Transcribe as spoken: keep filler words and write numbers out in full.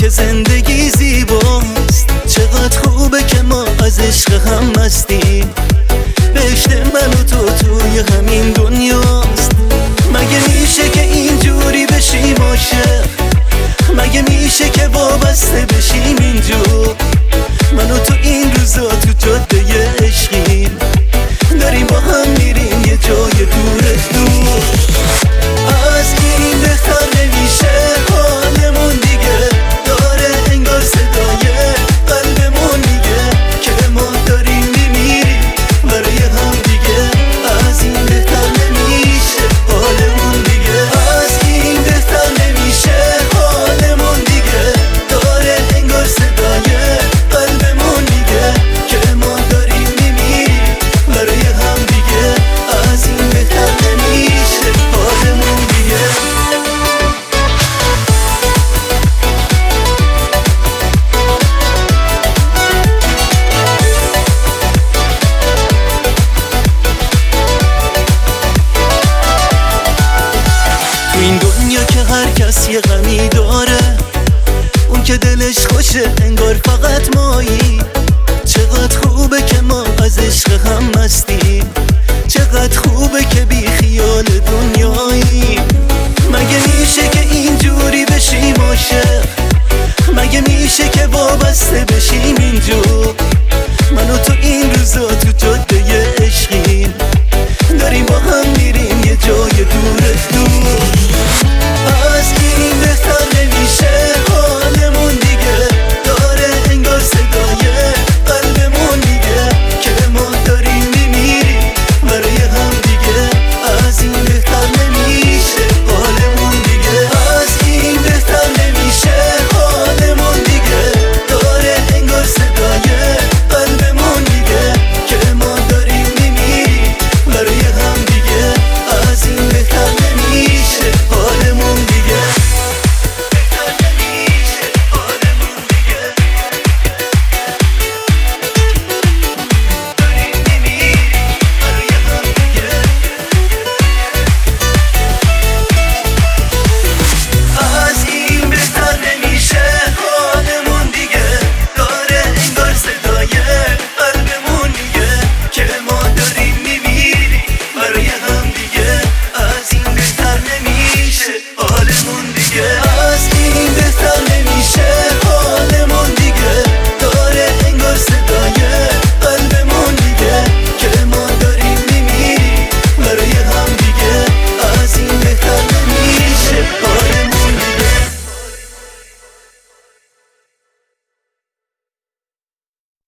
زندگی زیباست، چقدر خوبه که ما از عشق هم مستیم. بهشت من و تو توی همین دنیاست. مگه میشه که اینجوری بشیم عاشق؟ مگه میشه که وابسته بشیم اینجور؟ من و تو این روزا تو جاده عشقیم، داریم با هم میریم یه جای دور دور. از این بهتر نمیشه حالمون دیگه، داره انگار صدای قلبمون میگه که ما داریم میمیریم برای هم دیگه. از این بهتر نمیشه حالمون دیگه، از این بهتر نمیشه حالمون دیگه، داره انگار صدای قلبمون میگه که ما داریم میمیریم برای هم دیگه. از این بهتر نمیشه حالمون دیگه. تو این دنیا که هر کس یه غمی داره، اون که دلش خوشه انگار فقط مایی. چقدر خوبه که ما از عشق هم مستیم.